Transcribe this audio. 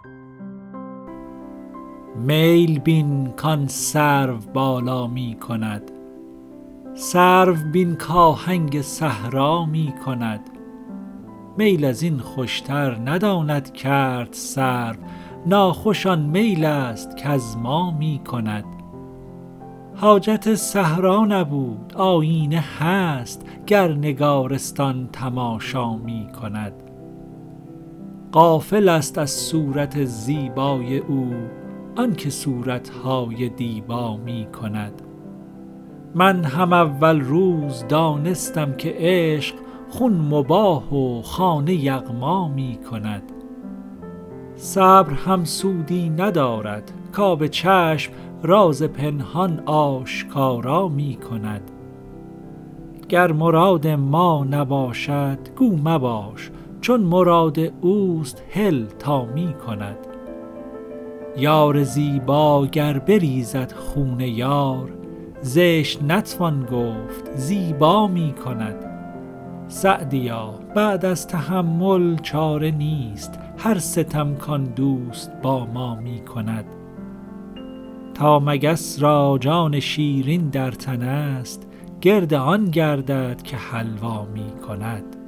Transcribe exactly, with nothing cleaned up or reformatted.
میل بین کان سرو بالا می کند، سرو بین کآهنگ صحرا می کند. میل از این خوشتر نداند کرد سرو، ناخوش آن میل است کز ما می کند. حاجت صحرا نبود آیینه هست، گر نگارستان تماشا می کند. غافل است از صورت زیبای او آن که صورتهای دیبا می کند. من هم اول روز دانستم که عشق خون مباح و خانه یغما می کند. صبر هم سودی ندارد کآب چشم راز پنهان آشکارا می کند. گر مراد ما نباشد گو مباش، چون مراد اوست هل تا می کند. یار زیبا گر بریزد خون یار، زشت نتوان گفت زیبا می کند. سعدیا بعد از تحمل چاره نیست، هر ستم کان دوست با ما می کند. تا مگس را جان شیرین در تن است، گرد آن گردد که حلوا می کند.